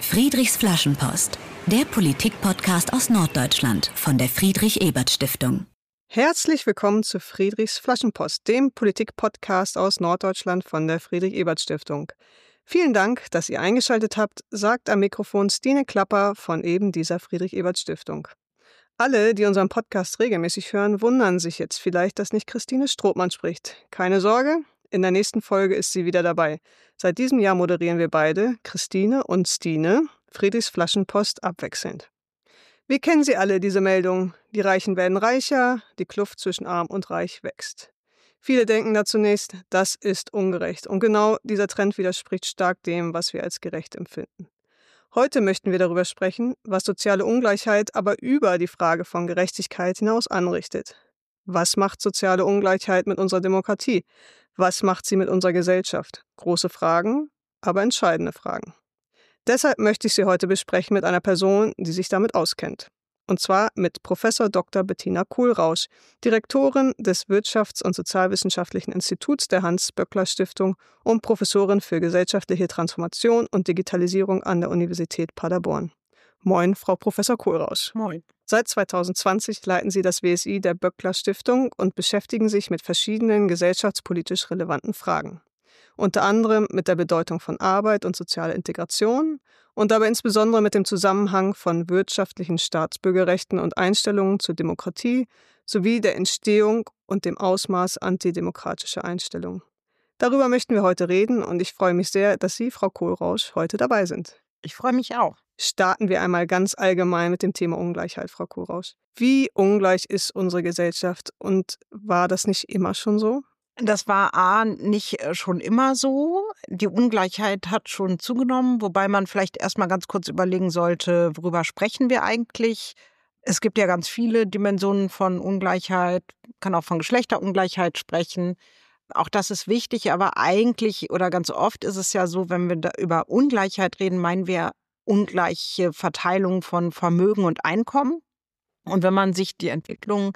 Friedrichs Flaschenpost, der Politik-Podcast aus Norddeutschland von der Friedrich-Ebert-Stiftung. Herzlich willkommen zu Friedrichs Flaschenpost, dem Politik-Podcast aus Norddeutschland von der Friedrich-Ebert-Stiftung. Vielen Dank, dass ihr eingeschaltet habt, sagt am Mikrofon Stine Klapper von eben dieser Friedrich-Ebert-Stiftung. Alle, die unseren Podcast regelmäßig hören, wundern sich jetzt vielleicht, dass nicht Christine Strothmann spricht. Keine Sorge, in der nächsten Folge ist sie wieder dabei. Seit diesem Jahr moderieren wir beide, Christine und Stine, Friedrichs Flaschenpost abwechselnd. Wir kennen sie alle, diese Meldung. Die Reichen werden reicher, die Kluft zwischen Arm und Reich wächst. Viele denken da zunächst, das ist ungerecht. Und genau dieser Trend widerspricht stark dem, was wir als gerecht empfinden. Heute möchten wir darüber sprechen, was soziale Ungleichheit aber über die Frage von Gerechtigkeit hinaus anrichtet. Was macht soziale Ungleichheit mit unserer Demokratie? Was macht sie mit unserer Gesellschaft? Große Fragen, aber entscheidende Fragen. Deshalb möchte ich sie heute besprechen mit einer Person, die sich damit auskennt. Und zwar mit Prof. Dr. Bettina Kohlrausch, Direktorin des Wirtschafts- und Sozialwissenschaftlichen Instituts der Hans-Böckler-Stiftung und Professorin für gesellschaftliche Transformation und Digitalisierung an der Universität Paderborn. Moin, Frau Prof. Kohlrausch. Moin. Seit 2020 leiten Sie das WSI der Böckler-Stiftung und beschäftigen sich mit verschiedenen gesellschaftspolitisch relevanten Fragen. Unter anderem mit der Bedeutung von Arbeit und sozialer Integration und dabei insbesondere mit dem Zusammenhang von wirtschaftlichen Staatsbürgerrechten und Einstellungen zur Demokratie sowie der Entstehung und dem Ausmaß antidemokratischer Einstellungen. Darüber möchten wir heute reden und ich freue mich sehr, dass Sie, Frau Kohlrausch, heute dabei sind. Ich freue mich auch. Starten wir einmal ganz allgemein mit dem Thema Ungleichheit, Frau Kohlrausch. Wie ungleich ist unsere Gesellschaft und war das nicht immer schon so? Das war nicht schon immer so. Die Ungleichheit hat schon zugenommen, wobei man vielleicht erstmal ganz kurz überlegen sollte, worüber sprechen wir eigentlich? Es gibt ja ganz viele Dimensionen von Ungleichheit, kann auch von Geschlechterungleichheit sprechen. Auch das ist wichtig, aber eigentlich oder ganz oft ist es ja so, wenn wir da über Ungleichheit reden, meinen wir ungleiche Verteilung von Vermögen und Einkommen. Und wenn man sich die Entwicklung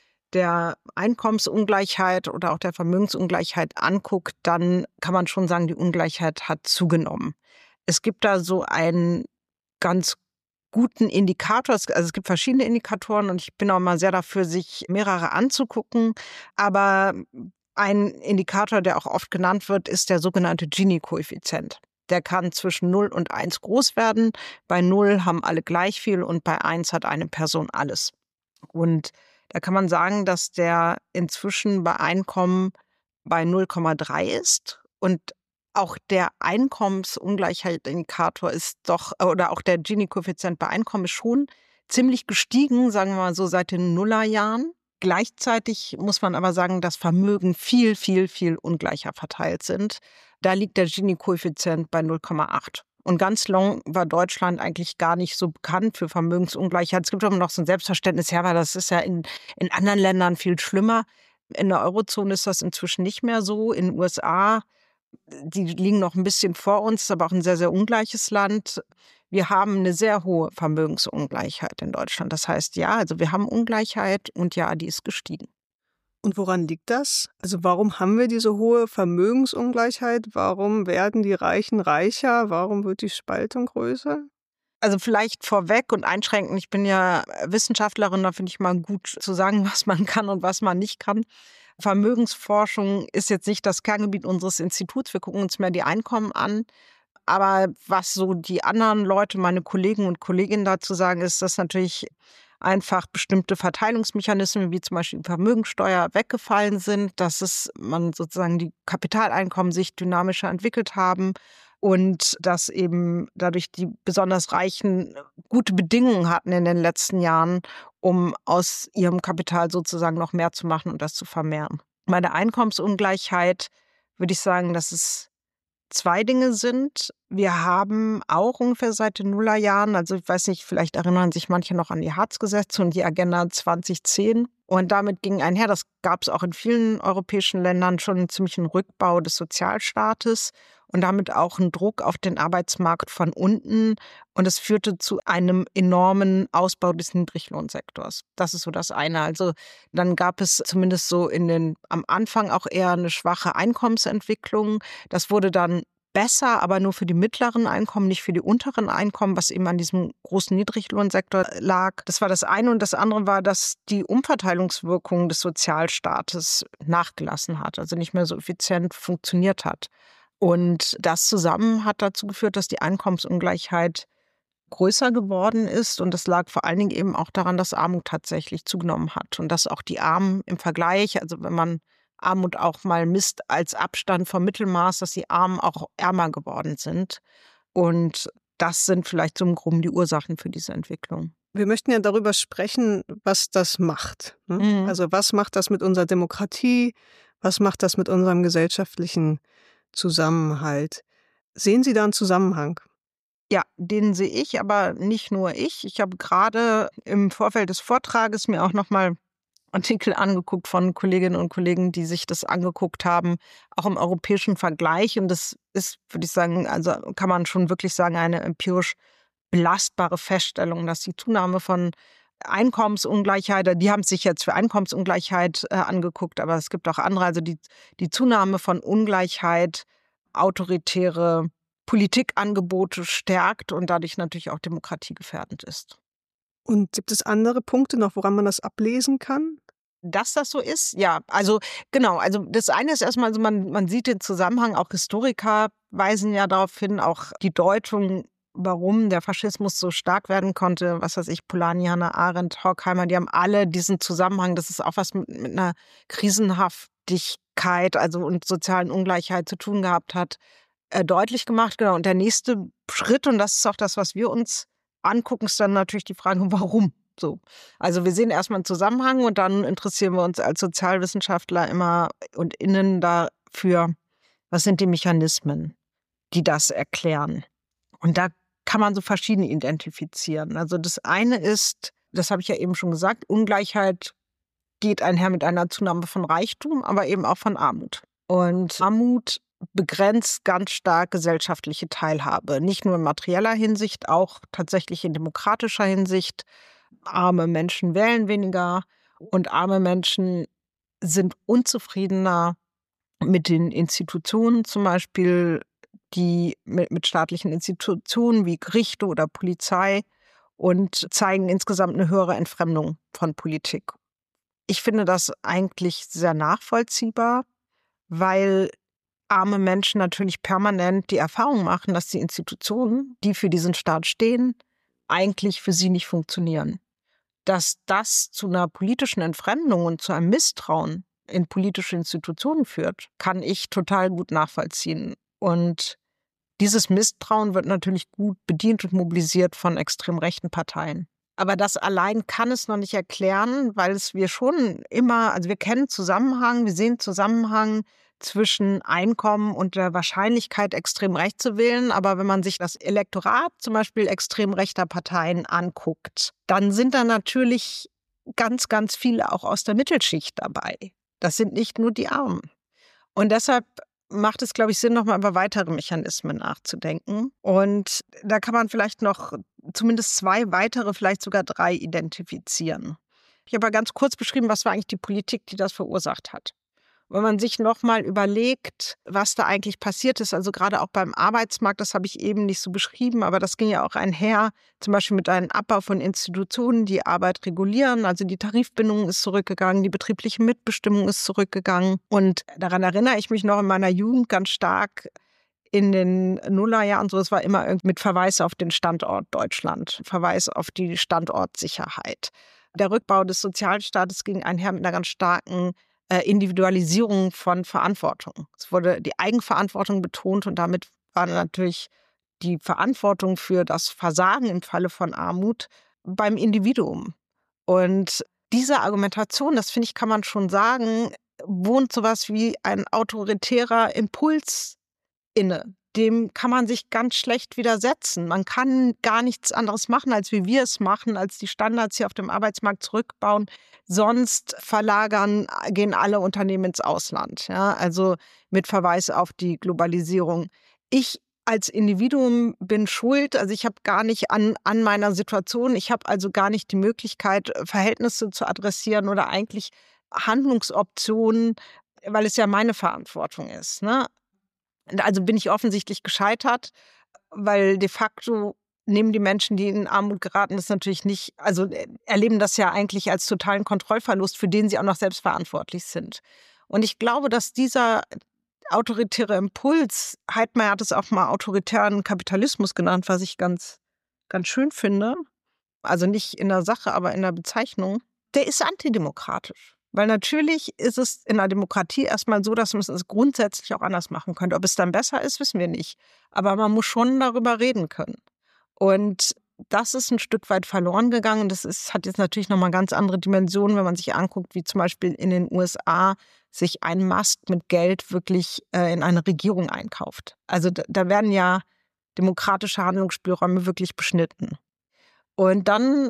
der Einkommensungleichheit oder auch der Vermögensungleichheit anguckt, dann kann man schon sagen, die Ungleichheit hat zugenommen. Es gibt da so einen ganz guten Indikator, also es gibt verschiedene Indikatoren und ich bin auch mal sehr dafür, sich mehrere anzugucken, aber ein Indikator, der auch oft genannt wird, ist der sogenannte Gini-Koeffizient. Der kann zwischen 0 und 1 groß werden. Bei 0 haben alle gleich viel und bei 1 hat eine Person alles. Und da kann man sagen, dass der inzwischen bei Einkommen bei 0,3 ist. Und auch der Einkommensungleichheitsindikator ist doch, oder auch der Gini-Koeffizient bei Einkommen ist schon ziemlich gestiegen, sagen wir mal so seit den Nullerjahren. Gleichzeitig muss man aber sagen, dass Vermögen viel, viel, viel ungleicher verteilt sind. Da liegt der Gini-Koeffizient bei 0,8. Und ganz lang war Deutschland eigentlich gar nicht so bekannt für Vermögensungleichheit. Es gibt aber noch so ein Selbstverständnis, ja, weil das ist ja in anderen Ländern viel schlimmer. In der Eurozone ist das inzwischen nicht mehr so. In den USA, die liegen noch ein bisschen vor uns, ist aber auch ein sehr, sehr ungleiches Land. Wir haben eine sehr hohe Vermögensungleichheit in Deutschland. Das heißt, ja, also wir haben Ungleichheit und ja, die ist gestiegen. Und woran liegt das? Also warum haben wir diese hohe Vermögensungleichheit? Warum werden die Reichen reicher? Warum wird die Spaltung größer? Also vielleicht vorweg und einschränken, ich bin ja Wissenschaftlerin, da finde ich mal gut zu sagen, was man kann und was man nicht kann. Vermögensforschung ist jetzt nicht das Kerngebiet unseres Instituts. Wir gucken uns mehr die Einkommen an. Aber was so die anderen Leute, meine Kollegen und Kolleginnen dazu sagen, ist, dass natürlich einfach bestimmte Verteilungsmechanismen, wie zum Beispiel die Vermögensteuer, weggefallen sind, dass man sozusagen die Kapitaleinkommen sich dynamischer entwickelt haben und dass eben dadurch die besonders Reichen gute Bedingungen hatten in den letzten Jahren, um aus ihrem Kapital sozusagen noch mehr zu machen und das zu vermehren. Bei der Einkommensungleichheit würde ich sagen, dass es zwei Dinge sind. Wir haben auch ungefähr seit den Nullerjahren, also ich weiß nicht, vielleicht erinnern sich manche noch an die Hartz-Gesetze und die Agenda 2010. Und damit ging einher, das gab es auch in vielen europäischen Ländern, schon einen ziemlichen Rückbau des Sozialstaates und damit auch einen Druck auf den Arbeitsmarkt von unten. Und es führte zu einem enormen Ausbau des Niedriglohnsektors. Das ist so das eine. Also dann gab es zumindest so am Anfang auch eher eine schwache Einkommensentwicklung. Das wurde dann besser, aber nur für die mittleren Einkommen, nicht für die unteren Einkommen, was eben an diesem großen Niedriglohnsektor lag. Das war das eine. Und das andere war, dass die Umverteilungswirkung des Sozialstaates nachgelassen hat, also nicht mehr so effizient funktioniert hat. Und das zusammen hat dazu geführt, dass die Einkommensungleichheit größer geworden ist. Und das lag vor allen Dingen eben auch daran, dass Armut tatsächlich zugenommen hat. Und dass auch die Armen im Vergleich, also wenn man Armut auch mal misst als Abstand vom Mittelmaß, dass die Armen auch ärmer geworden sind. Und das sind vielleicht so im Groben die Ursachen für diese Entwicklung. Wir möchten ja darüber sprechen, was das macht. Ne? Mhm. Also was macht das mit unserer Demokratie? Was macht das mit unserem gesellschaftlichen Zusammenhalt? Sehen Sie da einen Zusammenhang? Ja, den sehe ich, aber nicht nur ich. Ich habe gerade im Vorfeld des Vortrages mir auch nochmal Artikel angeguckt von Kolleginnen und Kollegen, die sich das angeguckt haben, auch im europäischen Vergleich. Und das ist, würde ich sagen, also kann man schon wirklich sagen, eine empirisch belastbare Feststellung, dass die Zunahme von Einkommensungleichheit, die haben sich jetzt für Einkommensungleichheit angeguckt, aber es gibt auch andere, also die Zunahme von Ungleichheit, autoritäre Politikangebote stärkt und dadurch natürlich auch demokratiegefährdend ist. Und gibt es andere Punkte noch, woran man das ablesen kann? Dass das so ist, ja, also genau, also das eine ist erstmal, also man sieht den Zusammenhang, auch Historiker weisen ja darauf hin, auch die Deutung, warum der Faschismus so stark werden konnte, was weiß ich, Polanyi, Hannah Arendt, Horkheimer, die haben alle diesen Zusammenhang, das ist auch was mit einer Krisenhaftigkeit, also und sozialen Ungleichheit zu tun gehabt hat, deutlich gemacht. Genau. Und der nächste Schritt, und das ist auch das, was wir uns angucken, ist dann natürlich die Frage, warum so. Also wir sehen erstmal einen Zusammenhang und dann interessieren wir uns als Sozialwissenschaftler immer und innen dafür, was sind die Mechanismen, die das erklären. Und da kann man so verschiedene identifizieren. Also das eine ist, das habe ich ja eben schon gesagt, Ungleichheit geht einher mit einer Zunahme von Reichtum, aber eben auch von Armut. Und Armut begrenzt ganz stark gesellschaftliche Teilhabe. Nicht nur in materieller Hinsicht, auch tatsächlich in demokratischer Hinsicht. Arme Menschen wählen weniger und arme Menschen sind unzufriedener mit den Institutionen, zum Beispiel die mit staatlichen Institutionen wie Gerichte oder Polizei, und zeigen insgesamt eine höhere Entfremdung von Politik. Ich finde das eigentlich sehr nachvollziehbar, weil arme Menschen natürlich permanent die Erfahrung machen, dass die Institutionen, die für diesen Staat stehen, eigentlich für sie nicht funktionieren. Dass das zu einer politischen Entfremdung und zu einem Misstrauen in politische Institutionen führt, kann ich total gut nachvollziehen. Und dieses Misstrauen wird natürlich gut bedient und mobilisiert von extrem rechten Parteien. Aber das allein kann es noch nicht erklären, weil wir schon immer, also wir kennen Zusammenhang, wir sehen Zusammenhang zwischen Einkommen und der Wahrscheinlichkeit, extrem rechts zu wählen. Aber wenn man sich das Elektorat zum Beispiel extrem rechter Parteien anguckt, dann sind da natürlich ganz, ganz viele auch aus der Mittelschicht dabei. Das sind nicht nur die Armen. Und deshalb macht es, glaube ich, Sinn, nochmal über weitere Mechanismen nachzudenken. Und da kann man vielleicht noch zumindest 2 weitere, vielleicht sogar 3 identifizieren. Ich habe aber ganz kurz beschrieben, was war eigentlich die Politik, die das verursacht hat. Wenn man sich nochmal überlegt, was da eigentlich passiert ist, also gerade auch beim Arbeitsmarkt, das habe ich eben nicht so beschrieben, aber das ging ja auch einher, zum Beispiel mit einem Abbau von Institutionen, die Arbeit regulieren. Also die Tarifbindung ist zurückgegangen, die betriebliche Mitbestimmung ist zurückgegangen. Und daran erinnere ich mich noch in meiner Jugend ganz stark in den Nullerjahren. So, es war immer mit Verweis auf den Standort Deutschland, Verweis auf die Standortsicherheit. Der Rückbau des Sozialstaates ging einher mit einer ganz starken Individualisierung von Verantwortung. Es wurde die Eigenverantwortung betont und damit war natürlich die Verantwortung für das Versagen im Falle von Armut beim Individuum. Und diese Argumentation, das finde ich, kann man schon sagen, wohnt sowas wie ein autoritärer Impuls inne. Dem kann man sich ganz schlecht widersetzen. Man kann gar nichts anderes machen, als wie wir es machen, als die Standards hier auf dem Arbeitsmarkt zurückbauen. Sonst gehen alle Unternehmen ins Ausland. Ja? Also mit Verweis auf die Globalisierung. Ich als Individuum bin schuld. Also ich habe gar nicht an meiner Situation, ich habe also gar nicht die Möglichkeit, Verhältnisse zu adressieren oder eigentlich Handlungsoptionen, weil es ja meine Verantwortung ist. Ne? Also bin ich offensichtlich gescheitert, weil de facto nehmen die Menschen, die in Armut geraten, das natürlich nicht, also erleben das ja eigentlich als totalen Kontrollverlust, für den sie auch noch selbst verantwortlich sind. Und ich glaube, dass dieser autoritäre Impuls, Heidmeier hat es auch mal autoritären Kapitalismus genannt, was ich ganz, ganz schön finde, also nicht in der Sache, aber in der Bezeichnung, der ist antidemokratisch. Weil natürlich ist es in einer Demokratie erstmal so, dass man es grundsätzlich auch anders machen könnte. Ob es dann besser ist, wissen wir nicht. Aber man muss schon darüber reden können. Und das ist ein Stück weit verloren gegangen. Hat jetzt natürlich nochmal ganz andere Dimensionen, wenn man sich anguckt, wie zum Beispiel in den USA sich ein Musk mit Geld wirklich in eine Regierung einkauft. Also da werden ja demokratische Handlungsspielräume wirklich beschnitten. Und dann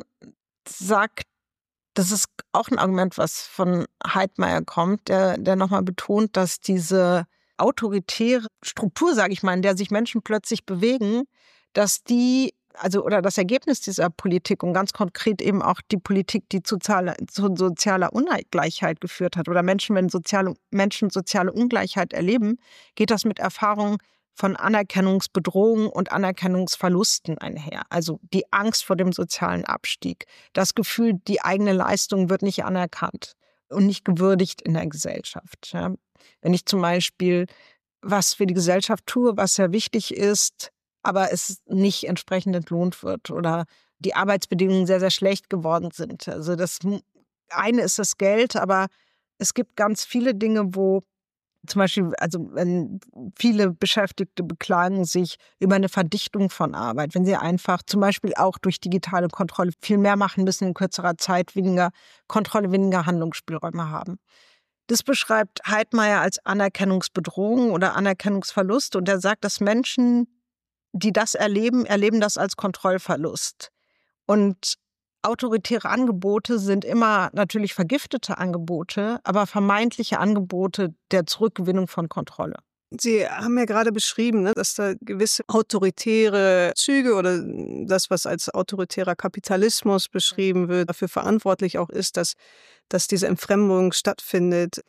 das ist auch ein Argument, was von Heidmeier kommt, der nochmal betont, dass diese autoritäre Struktur, sage ich mal, in der sich Menschen plötzlich bewegen, dass oder das Ergebnis dieser Politik und ganz konkret eben auch die Politik, die zu sozialer Ungleichheit geführt hat oder wenn Menschen soziale Ungleichheit erleben, geht das mit Erfahrungen von Anerkennungsbedrohungen und Anerkennungsverlusten einher. Also die Angst vor dem sozialen Abstieg, das Gefühl, die eigene Leistung wird nicht anerkannt und nicht gewürdigt in der Gesellschaft. Ja. Wenn ich zum Beispiel was für die Gesellschaft tue, was sehr wichtig ist, aber es nicht entsprechend entlohnt wird oder die Arbeitsbedingungen sehr, sehr schlecht geworden sind. Also das eine ist das Geld, aber es gibt ganz viele Dinge, wo zum Beispiel, also wenn viele Beschäftigte beklagen sich über eine Verdichtung von Arbeit, wenn sie einfach zum Beispiel auch durch digitale Kontrolle viel mehr machen müssen in kürzerer Zeit, weniger Kontrolle, weniger Handlungsspielräume haben. Das beschreibt Heidmeier als Anerkennungsbedrohung oder Anerkennungsverlust und er sagt, dass Menschen, die das erleben das als Kontrollverlust. Und autoritäre Angebote sind immer natürlich vergiftete Angebote, aber vermeintliche Angebote der Zurückgewinnung von Kontrolle. Sie haben ja gerade beschrieben, ne, dass da gewisse autoritäre Züge oder das, was als autoritärer Kapitalismus beschrieben wird, dafür verantwortlich auch ist, dass diese Entfremdung stattfindet.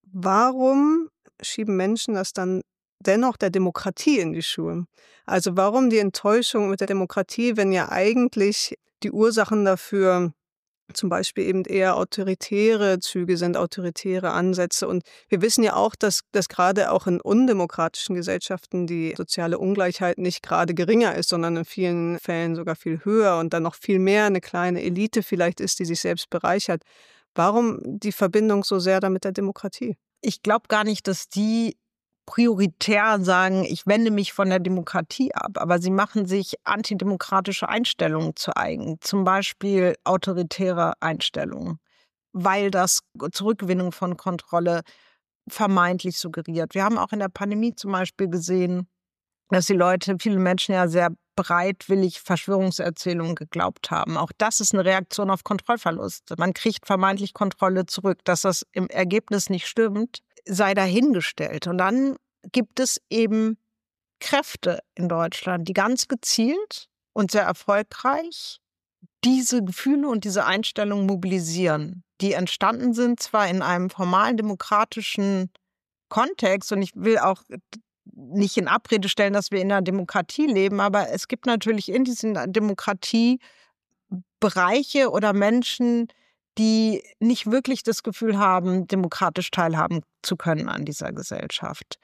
Warum schieben Menschen das dann dennoch der Demokratie in die Schuhe? Also warum die Enttäuschung mit der Demokratie, wenn ja eigentlich die Ursachen dafür zum Beispiel eben eher autoritäre Züge sind, autoritäre Ansätze. Und wir wissen ja auch, dass gerade auch in undemokratischen Gesellschaften die soziale Ungleichheit nicht gerade geringer ist, sondern in vielen Fällen sogar viel höher und dann noch viel mehr eine kleine Elite vielleicht ist, die sich selbst bereichert. Warum die Verbindung so sehr da mit der Demokratie? Ich glaube gar nicht, dass die prioritär sagen, ich wende mich von der Demokratie ab, aber sie machen sich antidemokratische Einstellungen zu eigen, zum Beispiel autoritäre Einstellungen, weil das Zurückgewinnung von Kontrolle vermeintlich suggeriert. Wir haben auch in der Pandemie zum Beispiel gesehen, dass viele Menschen ja sehr bereitwillig Verschwörungserzählungen geglaubt haben. Auch das ist eine Reaktion auf Kontrollverlust. Man kriegt vermeintlich Kontrolle zurück. Dass das im Ergebnis nicht stimmt, sei dahingestellt. Und dann gibt es eben Kräfte in Deutschland, die ganz gezielt und sehr erfolgreich diese Gefühle und diese Einstellungen mobilisieren, die entstanden sind, zwar in einem formalen demokratischen Kontext, und ich will auch nicht in Abrede stellen, dass wir in einer Demokratie leben, aber es gibt natürlich in dieser Demokratie Bereiche oder Menschen, die nicht wirklich das Gefühl haben, demokratisch teilhaben zu können an dieser Gesellschaft.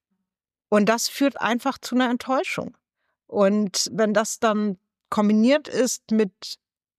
Und das führt einfach zu einer Enttäuschung. Und wenn das dann kombiniert ist mit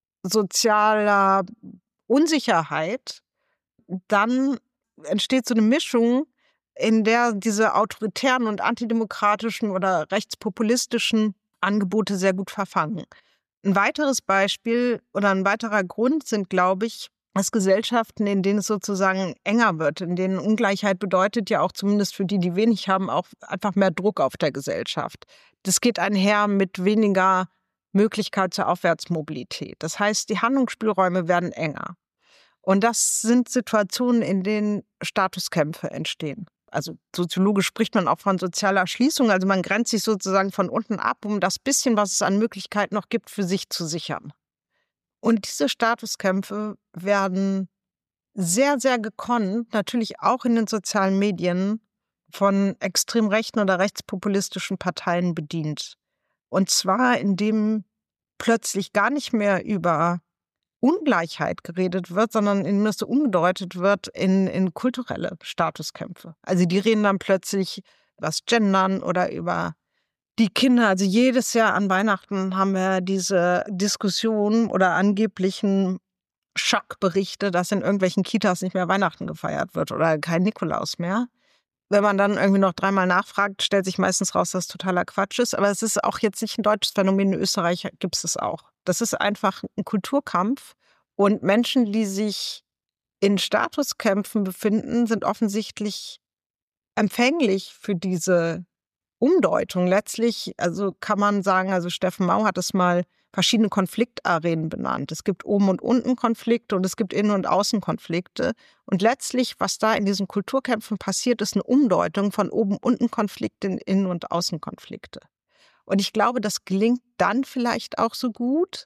sozialer Unsicherheit, dann entsteht so eine Mischung, in der diese autoritären und antidemokratischen oder rechtspopulistischen Angebote sehr gut verfangen. Ein weiteres Beispiel oder ein weiterer Grund sind, glaube ich, dass Gesellschaften, in denen es sozusagen enger wird, in denen Ungleichheit bedeutet ja auch zumindest für die, die wenig haben, auch einfach mehr Druck auf der Gesellschaft. Das geht einher mit weniger Möglichkeit zur Aufwärtsmobilität. Das heißt, die Handlungsspielräume werden enger. Und das sind Situationen, in denen Statuskämpfe entstehen. Also soziologisch spricht man auch von sozialer Schließung. Also man grenzt sich sozusagen von unten ab, um das bisschen, was es an Möglichkeiten noch gibt, für sich zu sichern. Und diese Statuskämpfe werden sehr, sehr gekonnt, natürlich auch in den sozialen Medien, von extrem rechten oder rechtspopulistischen Parteien bedient. Und zwar, indem plötzlich gar nicht mehr über Ungleichheit geredet wird, sondern indem es so umgedeutet wird in kulturelle Statuskämpfe. Also die reden dann plötzlich über das Gendern oder über die Kinder. Also jedes Jahr an Weihnachten haben wir diese Diskussion oder angeblichen Schockberichte, dass in irgendwelchen Kitas nicht mehr Weihnachten gefeiert wird oder kein Nikolaus mehr. Wenn man dann irgendwie noch 3-mal nachfragt, stellt sich meistens raus, dass es totaler Quatsch ist. Aber es ist auch jetzt nicht ein deutsches Phänomen. In Österreich gibt es auch. Das ist einfach ein Kulturkampf. Und Menschen, die sich in Statuskämpfen befinden, sind offensichtlich empfänglich für diese Umdeutung. Letztlich, also kann man sagen, also Steffen Mau hat es mal verschiedene Konfliktarenen benannt. Es gibt Oben- und Unten-Konflikte und es gibt Innen- und Außenkonflikte. Und letztlich, was da in diesen Kulturkämpfen passiert, ist eine Umdeutung von Oben-Unten-Konflikte in Innen- und Außenkonflikte. Und ich glaube, das gelingt dann vielleicht auch so gut,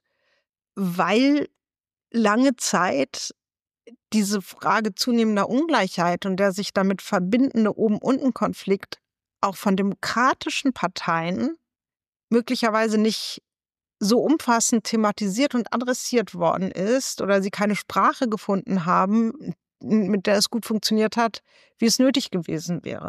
weil lange Zeit diese Frage zunehmender Ungleichheit und der sich damit verbindende Oben-Unten-Konflikt auch von demokratischen Parteien möglicherweise nicht so umfassend thematisiert und adressiert worden ist oder sie keine Sprache gefunden haben, mit der es gut funktioniert hat, wie es nötig gewesen wäre.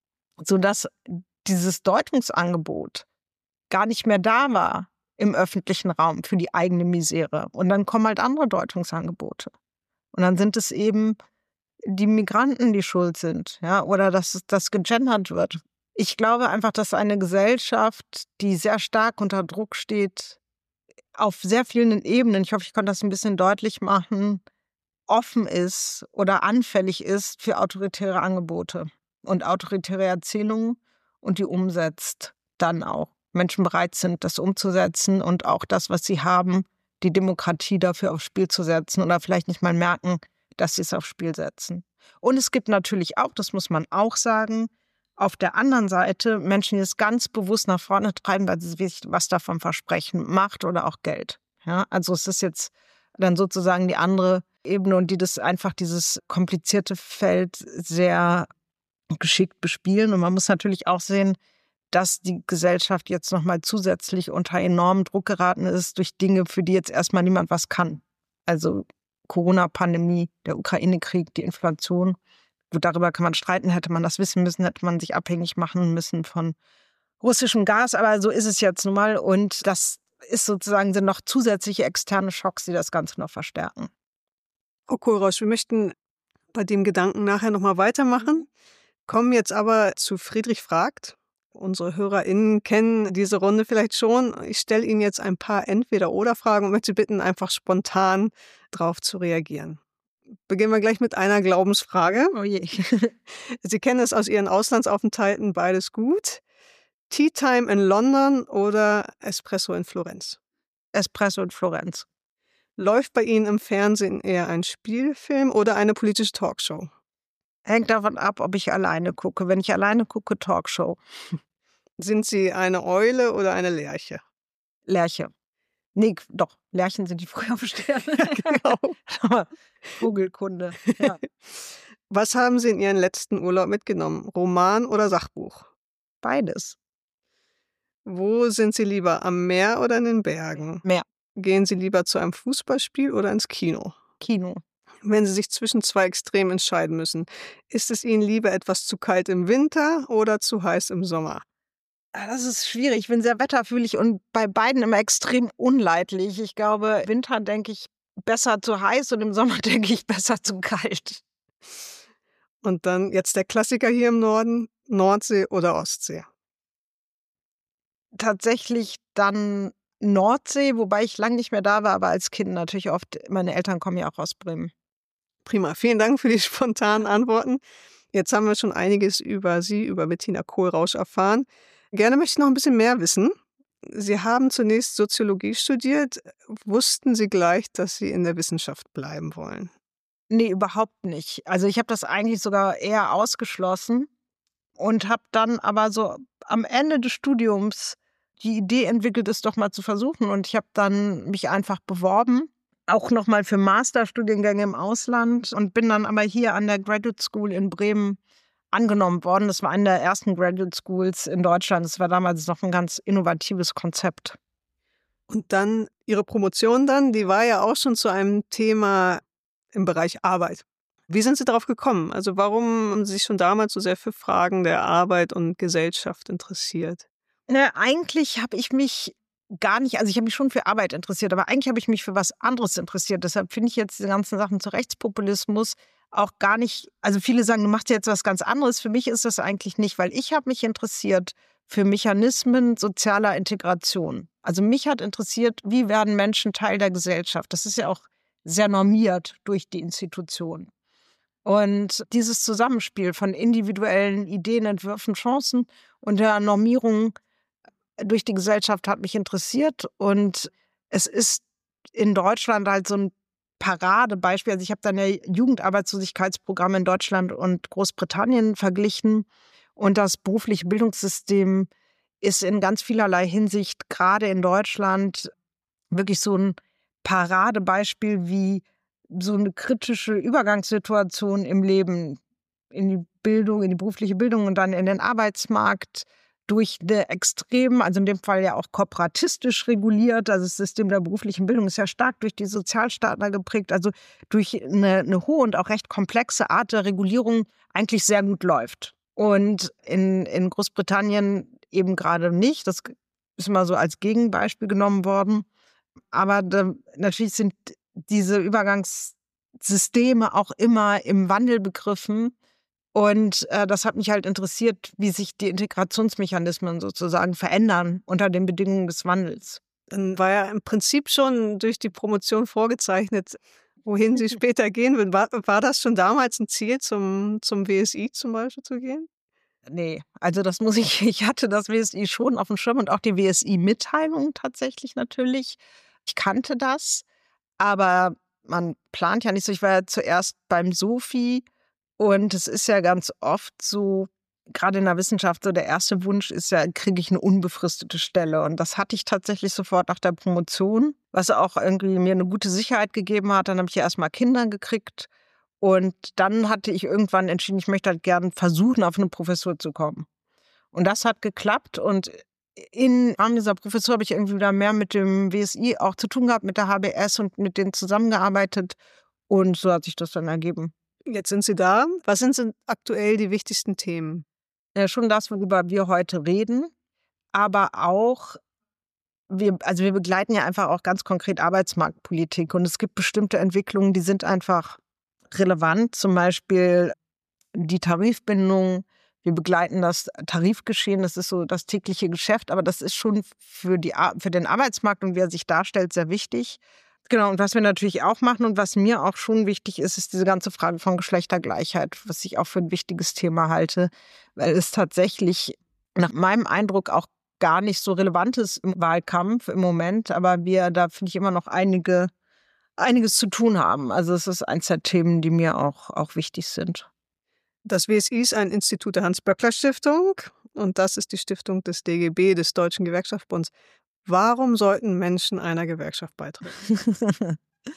Sodass dieses Deutungsangebot gar nicht mehr da war im öffentlichen Raum für die eigene Misere. Und dann kommen halt andere Deutungsangebote. Und dann sind es eben die Migranten, die schuld sind, ja, oder dass das gegendert wird. Ich glaube einfach, dass eine Gesellschaft, die sehr stark unter Druck steht, auf sehr vielen Ebenen, ich hoffe, ich konnte das ein bisschen deutlich machen, offen ist oder anfällig ist für autoritäre Angebote und autoritäre Erzählungen und die umsetzt dann auch. Menschen bereit sind, das umzusetzen und auch das, was sie haben, die Demokratie dafür aufs Spiel zu setzen oder vielleicht nicht mal merken, dass sie es aufs Spiel setzen. Und es gibt natürlich auch, das muss man auch sagen, auf der anderen Seite Menschen, die es ganz bewusst nach vorne treiben, weil sie was davon versprechen, Macht oder auch Geld. Ja, also es ist jetzt dann sozusagen die andere Ebene und die das einfach dieses komplizierte Feld sehr geschickt bespielen. Und man muss natürlich auch sehen, dass die Gesellschaft jetzt nochmal zusätzlich unter enormen Druck geraten ist durch Dinge, für die jetzt erstmal niemand was kann. Also Corona-Pandemie, der Ukraine-Krieg, die Inflation. Gut, darüber kann man streiten, hätte man das wissen müssen, hätte man sich abhängig machen müssen von russischem Gas, aber so ist es jetzt nun mal und das ist sozusagen, sind noch zusätzliche externe Schocks, die das Ganze noch verstärken. Frau Kohlrausch, wir möchten bei dem Gedanken nachher nochmal weitermachen, kommen jetzt aber zu Friedrich fragt. Unsere HörerInnen kennen diese Runde vielleicht schon. Ich stelle Ihnen jetzt ein paar Entweder-oder-Fragen und möchte Sie bitten, einfach spontan drauf zu reagieren. Beginnen wir gleich mit einer Glaubensfrage. Oh je. Sie kennen es aus Ihren Auslandsaufenthalten, beides gut. Tea Time in London oder Espresso in Florenz? Espresso in Florenz. Läuft bei Ihnen im Fernsehen eher ein Spielfilm oder eine politische Talkshow? Hängt davon ab, ob ich alleine gucke. Wenn ich alleine gucke, Talkshow. Sind Sie eine Eule oder eine Lerche? Lerche. Nee, doch, Lerchen sind die Frühaufsteher. Genau. Vogelkunde. Ja. Was haben Sie in Ihren letzten Urlaub mitgenommen? Roman oder Sachbuch? Beides. Wo sind Sie lieber, am Meer oder in den Bergen? Meer. Gehen Sie lieber zu einem Fußballspiel oder ins Kino? Kino. Wenn Sie sich zwischen zwei Extremen entscheiden müssen, ist es Ihnen lieber etwas zu kalt im Winter oder zu heiß im Sommer? Das ist schwierig. Ich bin sehr wetterfühlig und bei beiden immer extrem unleidlich. Ich glaube, im Winter denke ich besser zu heiß und im Sommer denke ich besser zu kalt. Und dann jetzt der Klassiker hier im Norden, Nordsee oder Ostsee? Tatsächlich dann Nordsee, wobei ich lange nicht mehr da war, aber als Kind natürlich oft. Meine Eltern kommen ja auch aus Bremen. Prima, vielen Dank für die spontanen Antworten. Jetzt haben wir schon einiges über Sie, über Bettina Kohlrausch erfahren. Gerne möchte ich noch ein bisschen mehr wissen. Sie haben zunächst Soziologie studiert. Wussten Sie gleich, dass Sie in der Wissenschaft bleiben wollen? Nee, überhaupt nicht. Also ich habe das eigentlich sogar eher ausgeschlossen und habe dann aber so am Ende des Studiums die Idee entwickelt, es doch mal zu versuchen. Und ich habe dann mich einfach beworben, auch nochmal für Masterstudiengänge im Ausland und bin dann aber hier an der Graduate School in Bremen angenommen worden. Das war eine der ersten Graduate Schools in Deutschland. Das war damals noch ein ganz innovatives Konzept. Und dann Ihre Promotion dann, die war ja auch schon zu einem Thema im Bereich Arbeit. Wie sind Sie darauf gekommen? Also warum haben Sie sich schon damals so sehr für Fragen der Arbeit und Gesellschaft interessiert? Eigentlich habe ich mich gar nicht, also ich habe mich schon für Arbeit interessiert, aber eigentlich habe ich mich für was anderes interessiert. Deshalb finde ich jetzt diese ganzen Sachen zu Rechtspopulismus auch gar nicht, also viele sagen, du machst jetzt was ganz anderes. Für mich ist das eigentlich nicht, weil ich habe mich interessiert für Mechanismen sozialer Integration. Also mich hat interessiert, wie werden Menschen Teil der Gesellschaft? Das ist ja auch sehr normiert durch die Institutionen. Und dieses Zusammenspiel von individuellen Ideen, Entwürfen, Chancen und der Normierung durch die Gesellschaft hat mich interessiert. Und es ist in Deutschland halt so ein Paradebeispiel. Also ich habe dann ja Jugendarbeitslosigkeitsprogramme in Deutschland und Großbritannien verglichen. Und das berufliche Bildungssystem ist in ganz vielerlei Hinsicht, gerade in Deutschland, wirklich so ein Paradebeispiel, wie so eine kritische Übergangssituation im Leben, in die Bildung, in die berufliche Bildung und dann in den Arbeitsmarkt durch eine extrem, also in dem Fall ja auch kooperatistisch reguliert, also das System der beruflichen Bildung ist ja stark durch die Sozialstaatler geprägt, also durch eine hohe und auch recht komplexe Art der Regulierung eigentlich sehr gut läuft. Und in Großbritannien eben gerade nicht, das ist mal so als Gegenbeispiel genommen worden, aber natürlich sind diese Übergangssysteme auch immer im Wandel begriffen. Und das hat mich halt interessiert, wie sich die Integrationsmechanismen sozusagen verändern unter den Bedingungen des Wandels. Dann war ja im Prinzip schon durch die Promotion vorgezeichnet, wohin Sie später gehen würden. War das schon damals ein Ziel, zum WSI zum Beispiel zu gehen? Nee, also ich hatte das WSI schon auf dem Schirm und auch die WSI-Mitteilung tatsächlich natürlich. Ich kannte das, aber man plant ja nicht so. Ich war ja zuerst beim SOFI und es ist ja ganz oft so, gerade in der Wissenschaft, so der erste Wunsch ist ja, kriege ich eine unbefristete Stelle. Und das hatte ich tatsächlich sofort nach der Promotion, was auch irgendwie mir eine gute Sicherheit gegeben hat. Dann habe ich ja erstmal Kinder gekriegt. Und dann hatte ich irgendwann entschieden, ich möchte halt gerne versuchen, auf eine Professur zu kommen. Und das hat geklappt. Und im Rahmen dieser Professur habe ich irgendwie wieder mehr mit dem WSI auch zu tun gehabt, mit der HBS und mit denen zusammengearbeitet. Und so hat sich das dann ergeben. Jetzt sind Sie da. Was sind aktuell die wichtigsten Themen? Ja, schon das, worüber wir heute reden. Aber auch, wir begleiten ja einfach auch ganz konkret Arbeitsmarktpolitik. Und es gibt bestimmte Entwicklungen, die sind einfach relevant, zum Beispiel die Tarifbindung. Wir begleiten das Tarifgeschehen, das ist so das tägliche Geschäft, aber das ist schon für den Arbeitsmarkt und wie er sich darstellt, sehr wichtig. Genau, und was wir natürlich auch machen und was mir auch schon wichtig ist, ist diese ganze Frage von Geschlechtergleichheit, was ich auch für ein wichtiges Thema halte, weil es tatsächlich nach meinem Eindruck auch gar nicht so relevant ist im Wahlkampf im Moment, aber wir da, finde ich, immer noch einiges zu tun haben. Also es ist eins der Themen, die mir auch wichtig sind. Das WSI ist ein Institut der Hans-Böckler-Stiftung und das ist die Stiftung des DGB, des Deutschen Gewerkschaftsbunds. Warum sollten Menschen einer Gewerkschaft beitreten?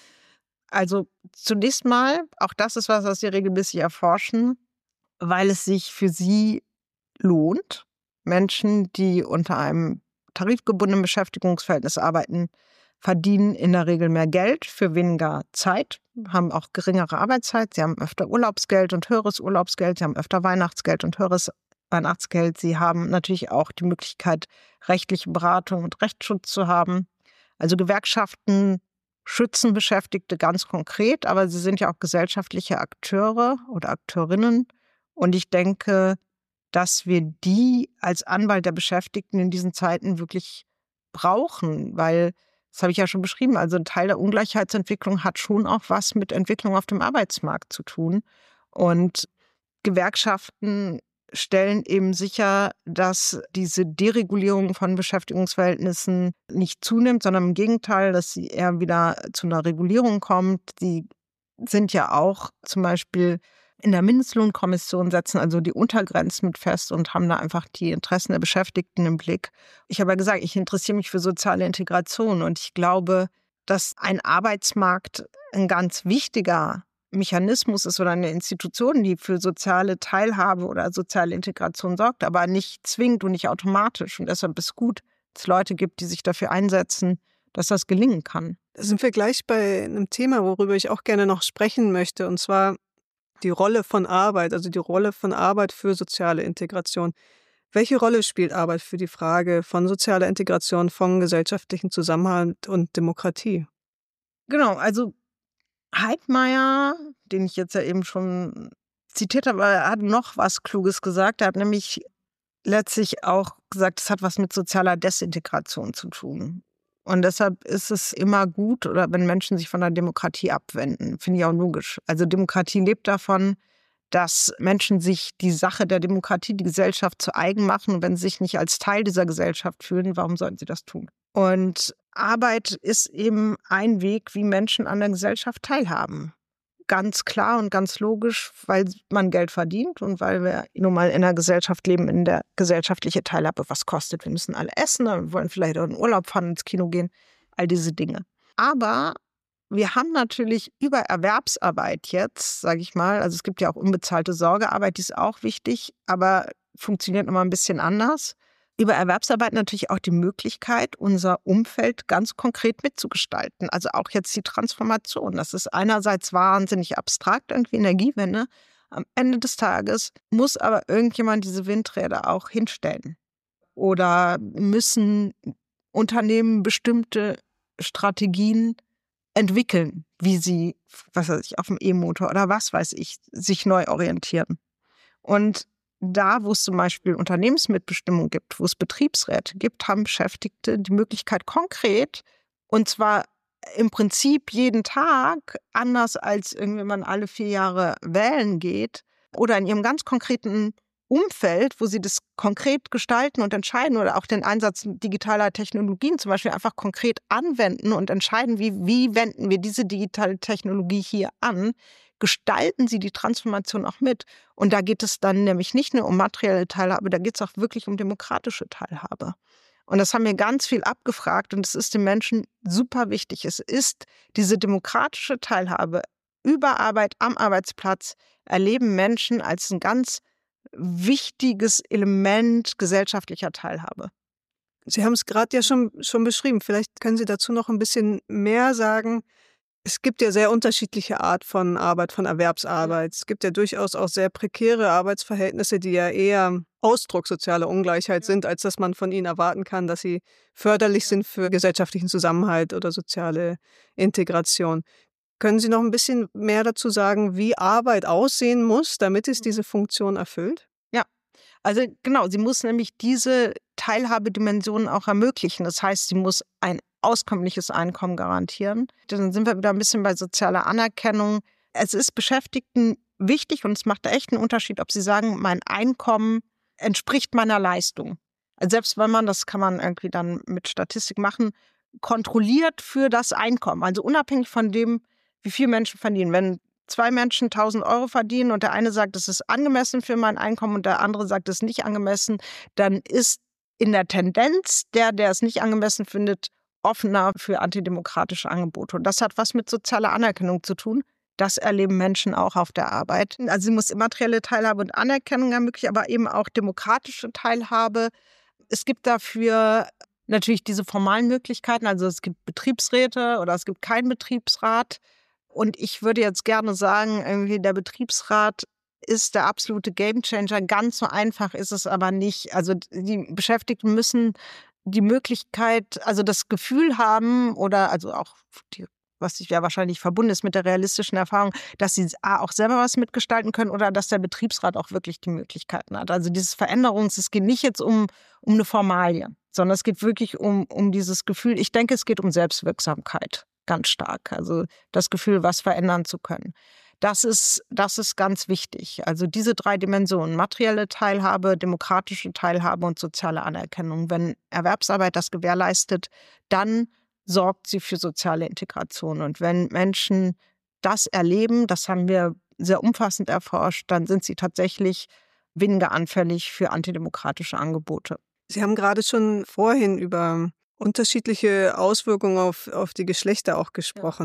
Also zunächst mal, auch das ist was Sie regelmäßig erforschen, weil es sich für sie lohnt. Menschen, die unter einem tarifgebundenen Beschäftigungsverhältnis arbeiten, verdienen in der Regel mehr Geld für weniger Zeit, haben auch geringere Arbeitszeit, sie haben öfter Urlaubsgeld und höheres Urlaubsgeld, sie haben öfter Weihnachtsgeld und höheres Weihnachtsgeld. Sie haben natürlich auch die Möglichkeit, rechtliche Beratung und Rechtsschutz zu haben. Also Gewerkschaften schützen Beschäftigte ganz konkret, aber sie sind ja auch gesellschaftliche Akteure oder Akteurinnen. Und ich denke, dass wir die als Anwalt der Beschäftigten in diesen Zeiten wirklich brauchen, weil, das habe ich ja schon beschrieben, also ein Teil der Ungleichheitsentwicklung hat schon auch was mit Entwicklung auf dem Arbeitsmarkt zu tun. Und Gewerkschaften stellen eben sicher, dass diese Deregulierung von Beschäftigungsverhältnissen nicht zunimmt, sondern im Gegenteil, dass sie eher wieder zu einer Regulierung kommt. Die sind ja auch zum Beispiel in der Mindestlohnkommission, setzen also die Untergrenzen mit fest und haben da einfach die Interessen der Beschäftigten im Blick. Ich habe ja gesagt, ich interessiere mich für soziale Integration und ich glaube, dass ein Arbeitsmarkt ein ganz wichtiger Mechanismus ist oder eine Institution, die für soziale Teilhabe oder soziale Integration sorgt, aber nicht zwingend und nicht automatisch. Und deshalb ist es gut, dass es Leute gibt, die sich dafür einsetzen, dass das gelingen kann. Da sind wir gleich bei einem Thema, worüber ich auch gerne noch sprechen möchte, und zwar die Rolle von Arbeit, also die Rolle von Arbeit für soziale Integration. Welche Rolle spielt Arbeit für die Frage von sozialer Integration, von gesellschaftlichem Zusammenhalt und Demokratie? Genau, also Heidmeier, den ich jetzt ja eben schon zitiert habe, er hat noch was Kluges gesagt. Er hat nämlich letztlich auch gesagt, es hat was mit sozialer Desintegration zu tun. Und deshalb ist es immer gut, oder wenn Menschen sich von der Demokratie abwenden, finde ich auch logisch. Also Demokratie lebt davon, dass Menschen sich die Sache der Demokratie, die Gesellschaft zu eigen machen. Und wenn sie sich nicht als Teil dieser Gesellschaft fühlen, warum sollten sie das tun? Und Arbeit ist eben ein Weg, wie Menschen an der Gesellschaft teilhaben. Ganz klar und ganz logisch, weil man Geld verdient und weil wir nun mal in einer Gesellschaft leben, in der gesellschaftliche Teilhabe was kostet. Wir müssen alle essen, wir wollen vielleicht auch in Urlaub fahren, ins Kino gehen, all diese Dinge. Aber wir haben natürlich über Erwerbsarbeit jetzt, sage ich mal, also es gibt ja auch unbezahlte Sorgearbeit, die ist auch wichtig, aber funktioniert immer ein bisschen anders. Über Erwerbsarbeit natürlich auch die Möglichkeit, unser Umfeld ganz konkret mitzugestalten. Also auch jetzt die Transformation. Das ist einerseits wahnsinnig abstrakt, irgendwie Energiewende. Am Ende des Tages muss aber irgendjemand diese Windräder auch hinstellen. Oder müssen Unternehmen bestimmte Strategien entwickeln, wie sie, was weiß ich, auf dem E-Motor oder was weiß ich, sich neu orientieren. Und da, wo es zum Beispiel Unternehmensmitbestimmung gibt, wo es Betriebsräte gibt, haben Beschäftigte die Möglichkeit konkret, und zwar im Prinzip jeden Tag, anders als irgendwie man alle 4 Jahre wählen geht, oder in ihrem ganz konkreten Umfeld, wo sie das konkret gestalten und entscheiden oder auch den Einsatz digitaler Technologien zum Beispiel einfach konkret anwenden und entscheiden, wie wenden wir diese digitale Technologie hier an, gestalten sie die Transformation auch mit. Und da geht es dann nämlich nicht nur um materielle Teilhabe, da geht es auch wirklich um demokratische Teilhabe. Und das haben wir ganz viel abgefragt und es ist den Menschen super wichtig. Es ist diese demokratische Teilhabe über Arbeit am Arbeitsplatz, erleben Menschen als ein ganz wichtiges Element gesellschaftlicher Teilhabe. Sie haben es gerade ja schon beschrieben. Vielleicht können Sie dazu noch ein bisschen mehr sagen. Es gibt ja sehr unterschiedliche Art von Arbeit, von Erwerbsarbeit. Es gibt ja durchaus auch sehr prekäre Arbeitsverhältnisse, die ja eher Ausdruck sozialer Ungleichheit sind, als dass man von ihnen erwarten kann, dass sie förderlich sind für gesellschaftlichen Zusammenhalt oder soziale Integration. Können Sie noch ein bisschen mehr dazu sagen, wie Arbeit aussehen muss, damit es diese Funktion erfüllt? Ja, also genau, sie muss nämlich diese Teilhabedimensionen auch ermöglichen. Das heißt, sie muss ein auskömmliches Einkommen garantieren. Dann sind wir wieder ein bisschen bei sozialer Anerkennung. Es ist Beschäftigten wichtig und es macht echt einen Unterschied, ob sie sagen, mein Einkommen entspricht meiner Leistung. Also selbst wenn man, das kann man irgendwie dann mit Statistik machen, kontrolliert für das Einkommen. Also unabhängig von dem, wie viel Menschen verdienen. Wenn 2 Menschen 1.000 Euro verdienen und der eine sagt, es ist angemessen für mein Einkommen und der andere sagt, es ist nicht angemessen, dann ist in der Tendenz der es nicht angemessen findet, offener für antidemokratische Angebote. Und das hat was mit sozialer Anerkennung zu tun. Das erleben Menschen auch auf der Arbeit. Also sie muss immaterielle Teilhabe und Anerkennung ermöglichen, aber eben auch demokratische Teilhabe. Es gibt dafür natürlich diese formalen Möglichkeiten. Also es gibt Betriebsräte oder es gibt keinen Betriebsrat. Und ich würde jetzt gerne sagen, irgendwie der Betriebsrat ist der absolute Gamechanger. Ganz so einfach ist es aber nicht. Also die Beschäftigten müssen die Möglichkeit, also das Gefühl haben oder also auch, was ja wahrscheinlich verbunden ist mit der realistischen Erfahrung, dass sie auch selber was mitgestalten können oder dass der Betriebsrat auch wirklich die Möglichkeiten hat. Also dieses es geht nicht jetzt um eine Formalie, sondern es geht wirklich um dieses Gefühl, ich denke, es geht um Selbstwirksamkeit ganz stark. Also das Gefühl, was verändern zu können. Das ist ganz wichtig. Also diese 3 Dimensionen, materielle Teilhabe, demokratische Teilhabe und soziale Anerkennung. Wenn Erwerbsarbeit das gewährleistet, dann sorgt sie für soziale Integration. Und wenn Menschen das erleben, das haben wir sehr umfassend erforscht, dann sind sie tatsächlich weniger anfällig für antidemokratische Angebote. Sie haben gerade schon vorhin über unterschiedliche Auswirkungen auf die Geschlechter auch gesprochen.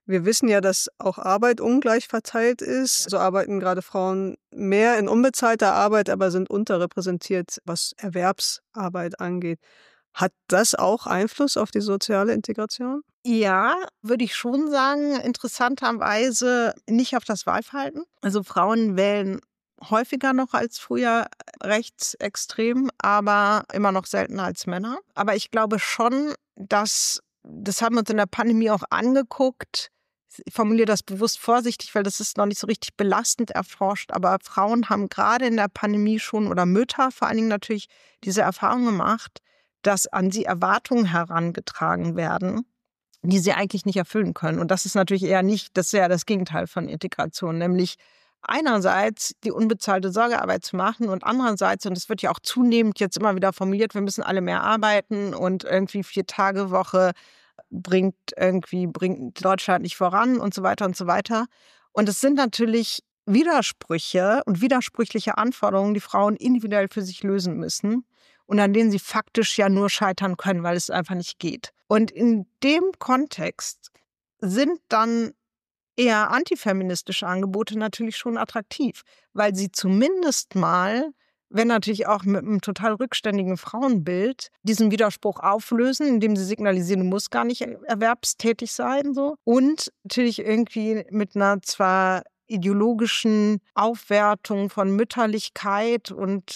Wir wissen ja, dass auch Arbeit ungleich verteilt ist. So arbeiten gerade Frauen mehr in unbezahlter Arbeit, aber sind unterrepräsentiert, was Erwerbsarbeit angeht. Hat das auch Einfluss auf die soziale Integration? Ja, würde ich schon sagen, interessanterweise nicht auf das Wahlverhalten. Also Frauen wählen häufiger noch als früher rechtsextrem, aber immer noch seltener als Männer. Aber ich glaube schon, das haben wir uns in der Pandemie auch angeguckt. Ich formuliere das bewusst vorsichtig, weil das ist noch nicht so richtig belastend erforscht. Aber Frauen haben gerade in der Pandemie schon, oder Mütter vor allen Dingen natürlich, diese Erfahrung gemacht, dass an sie Erwartungen herangetragen werden, die sie eigentlich nicht erfüllen können. Und das ist natürlich eher nicht, das ist ja das Gegenteil von Integration, nämlich einerseits die unbezahlte Sorgearbeit zu machen und andererseits, und es wird ja auch zunehmend jetzt immer wieder formuliert, wir müssen alle mehr arbeiten und irgendwie 4-Tage-Woche bringt Deutschland nicht voran und so weiter und so weiter. Und es sind natürlich Widersprüche und widersprüchliche Anforderungen, die Frauen individuell für sich lösen müssen und an denen sie faktisch ja nur scheitern können, weil es einfach nicht geht. Und in dem Kontext sind dann eher antifeministische Angebote natürlich schon attraktiv, weil sie zumindest mal, wenn natürlich auch mit einem total rückständigen Frauenbild, diesen Widerspruch auflösen, indem sie signalisieren, du musst gar nicht erwerbstätig sein. So. Und natürlich irgendwie mit einer zwar ideologischen Aufwertung von Mütterlichkeit und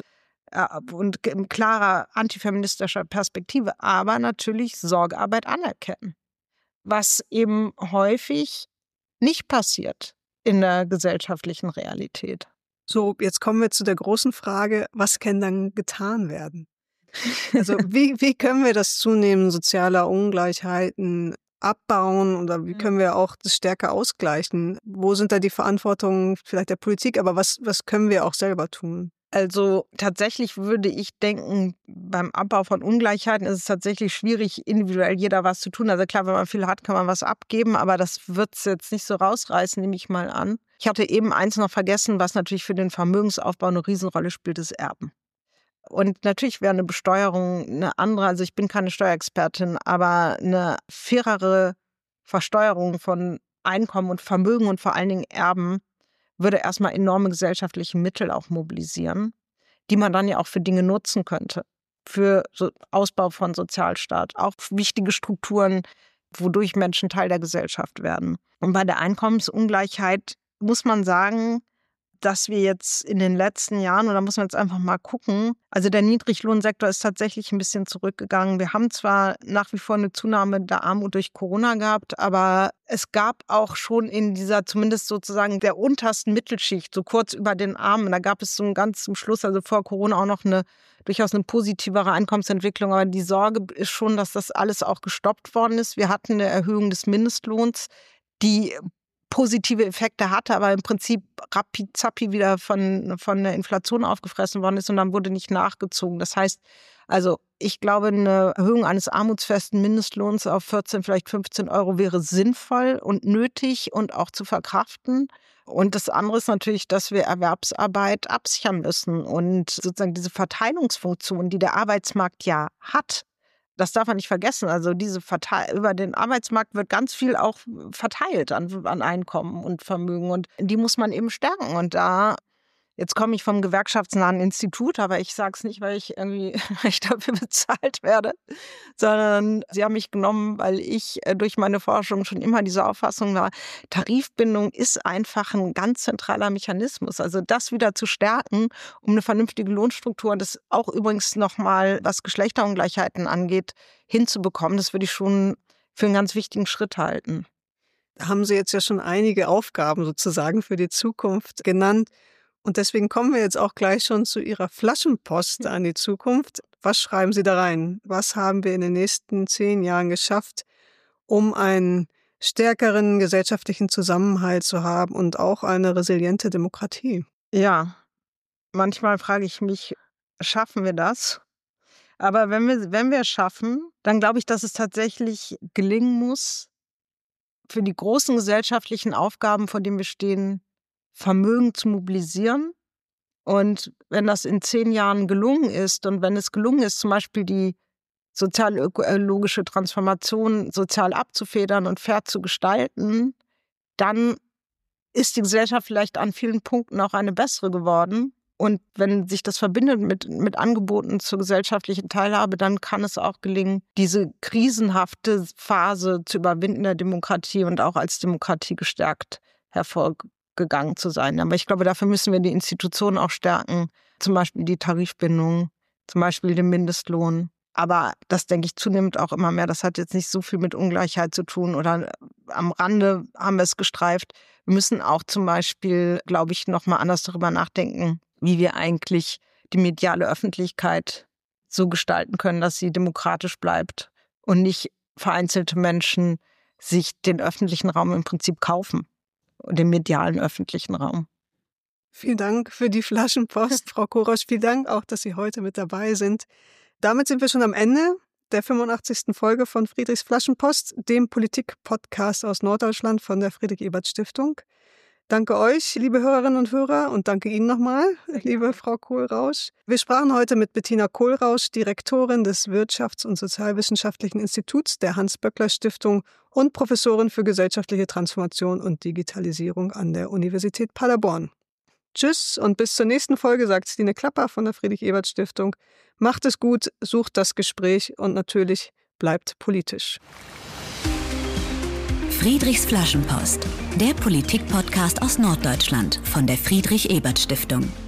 klarer antifeministischer Perspektive, aber natürlich Sorgearbeit anerkennen. Was eben häufig nicht passiert in der gesellschaftlichen Realität. So, jetzt kommen wir zu der großen Frage, was kann dann getan werden? Also wie können wir das Zunehmen sozialer Ungleichheiten abbauen oder wie können wir auch das stärker ausgleichen? Wo sind da die Verantwortungen vielleicht der Politik, aber was können wir auch selber tun? Also tatsächlich würde ich denken, beim Abbau von Ungleichheiten ist es tatsächlich schwierig, individuell jeder was zu tun. Also klar, wenn man viel hat, kann man was abgeben, aber das wird es jetzt nicht so rausreißen, nehme ich mal an. Ich hatte eben eins noch vergessen, was natürlich für den Vermögensaufbau eine Riesenrolle spielt, ist Erben. Und natürlich wäre eine Besteuerung eine andere, also ich bin keine Steuerexpertin, aber eine fairere Versteuerung von Einkommen und Vermögen und vor allen Dingen Erben würde erstmal enorme gesellschaftliche Mittel auch mobilisieren, die man dann ja auch für Dinge nutzen könnte. Für Ausbau von Sozialstaat, auch wichtige Strukturen, wodurch Menschen Teil der Gesellschaft werden. Und bei der Einkommensungleichheit muss man sagen, dass wir jetzt in den letzten Jahren, und da muss man jetzt einfach mal gucken, also der Niedriglohnsektor ist tatsächlich ein bisschen zurückgegangen. Wir haben zwar nach wie vor eine Zunahme der Armut durch Corona gehabt, aber es gab auch schon in dieser zumindest sozusagen der untersten Mittelschicht, so kurz über den Armen, da gab es so ganz zum Schluss, also vor Corona auch noch durchaus eine positivere Einkommensentwicklung, aber die Sorge ist schon, dass das alles auch gestoppt worden ist. Wir hatten eine Erhöhung des Mindestlohns, die positive Effekte hatte, aber im Prinzip rapid-zappi wieder von der Inflation aufgefressen worden ist und dann wurde nicht nachgezogen. Das heißt, also ich glaube, eine Erhöhung eines armutsfesten Mindestlohns auf 14, vielleicht 15 Euro wäre sinnvoll und nötig und auch zu verkraften. Und das andere ist natürlich, dass wir Erwerbsarbeit absichern müssen und sozusagen diese Verteilungsfunktion, die der Arbeitsmarkt ja hat, das darf man nicht vergessen. Also über den Arbeitsmarkt wird ganz viel auch verteilt an Einkommen und Vermögen und die muss man eben stärken. Und jetzt komme ich vom gewerkschaftsnahen Institut, aber ich sage es nicht, weil ich dafür bezahlt werde, sondern sie haben mich genommen, weil ich durch meine Forschung schon immer diese Auffassung war, Tarifbindung ist einfach ein ganz zentraler Mechanismus. Also das wieder zu stärken, um eine vernünftige Lohnstruktur und das auch übrigens nochmal, was Geschlechterungleichheiten angeht, hinzubekommen, das würde ich schon für einen ganz wichtigen Schritt halten. Da haben Sie jetzt ja schon einige Aufgaben sozusagen für die Zukunft genannt. Und deswegen kommen wir jetzt auch gleich schon zu Ihrer Flaschenpost an die Zukunft. Was schreiben Sie da rein? Was haben wir in den nächsten 10 Jahren geschafft, um einen stärkeren gesellschaftlichen Zusammenhalt zu haben und auch eine resiliente Demokratie? Ja, manchmal frage ich mich, schaffen wir das? Aber wenn wir es schaffen, dann glaube ich, dass es tatsächlich gelingen muss, für die großen gesellschaftlichen Aufgaben, vor denen wir stehen, Vermögen zu mobilisieren. Und wenn das in 10 Jahren gelungen ist und wenn es gelungen ist, zum Beispiel die sozialökologische Transformation sozial abzufedern und fair zu gestalten, dann ist die Gesellschaft vielleicht an vielen Punkten auch eine bessere geworden. Und wenn sich das verbindet mit Angeboten zur gesellschaftlichen Teilhabe, dann kann es auch gelingen, diese krisenhafte Phase zu überwinden der Demokratie und auch als Demokratie gestärkt hervorgegangen zu sein. Aber ich glaube, dafür müssen wir die Institutionen auch stärken, zum Beispiel die Tarifbindung, zum Beispiel den Mindestlohn. Aber das denke ich zunehmend auch immer mehr. Das hat jetzt nicht so viel mit Ungleichheit zu tun oder am Rande haben wir es gestreift. Wir müssen auch zum Beispiel, glaube ich, nochmal anders darüber nachdenken, wie wir eigentlich die mediale Öffentlichkeit so gestalten können, dass sie demokratisch bleibt und nicht vereinzelte Menschen sich den öffentlichen Raum im Prinzip kaufen, den medialen öffentlichen Raum. Vielen Dank für die Flaschenpost, Frau Korosch. Vielen Dank auch, dass Sie heute mit dabei sind. Damit sind wir schon am Ende der 85. Folge von Friedrichs Flaschenpost, dem Politik-Podcast aus Norddeutschland von der Friedrich-Ebert-Stiftung. Danke euch, liebe Hörerinnen und Hörer, und danke Ihnen nochmal, liebe Frau Kohlrausch. Wir sprachen heute mit Bettina Kohlrausch, Direktorin des Wirtschafts- und Sozialwissenschaftlichen Instituts der Hans-Böckler-Stiftung und Professorin für gesellschaftliche Transformation und Digitalisierung an der Universität Paderborn. Tschüss und bis zur nächsten Folge, sagt Stine Klapper von der Friedrich-Ebert-Stiftung. Macht es gut, sucht das Gespräch und natürlich bleibt politisch. Friedrichs Flaschenpost, der Politik-Podcast aus Norddeutschland von der Friedrich-Ebert-Stiftung.